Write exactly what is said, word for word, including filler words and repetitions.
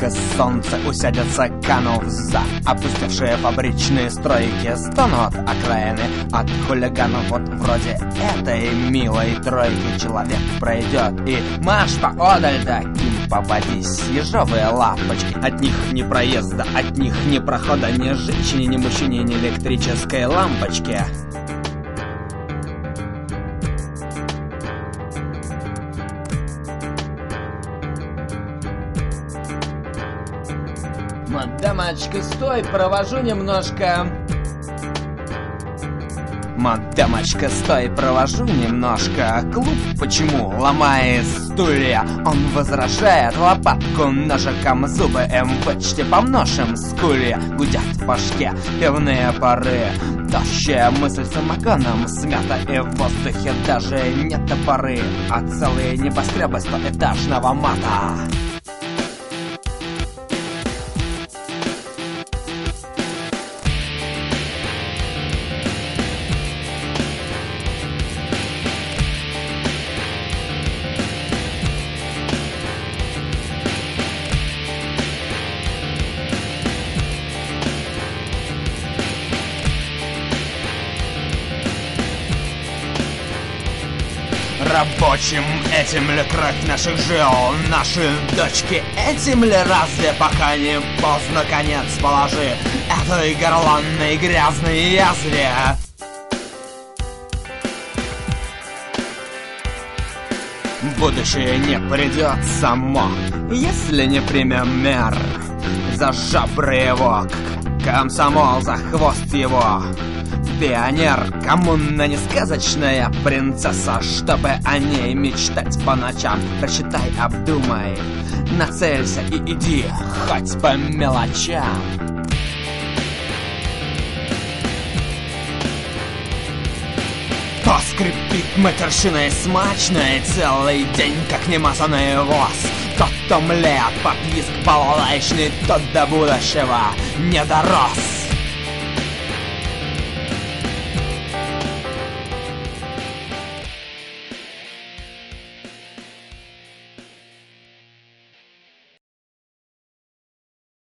только солнце усядется, канув за опустевшие фабричные стройки. Станут окраины от хулиганов. Вот вроде этой милой тройки человек пройдет и марш поодаль таким попадись. Ежовые лампочки, от них ни проезда, от них ни прохода, ни женщине, ни мужчине, ни электрической лампочки. Мадамочка, стой, провожу немножко. Мадамочка, стой, провожу немножко. Клуб почему ломает стулья? Он возражает лопатку ножиком. Зубы эм почти по множим скулья. Гудят в башке пивные пары. Тощая мысль самогоном смята, и в воздухе даже не топоры, а целые небоскребы стоэтажного мата. Рабочим этим ли кровь наших жил? Наши дочки этим ли разве? Пока не поздно, конец положи этой горланной грязной язве. Будущее не придет само, если не примем мер. За жабры его, комсомол за хвост его. Пионер, коммуна не сказочная принцесса, чтобы о ней мечтать по ночам. Прочитай, обдумай, нацелься и иди, хоть по мелочам. То скрипит матершиной смачной целый день, как немазанный воз. Тот томлет под визг балалайчный, тот до будущего не дорос.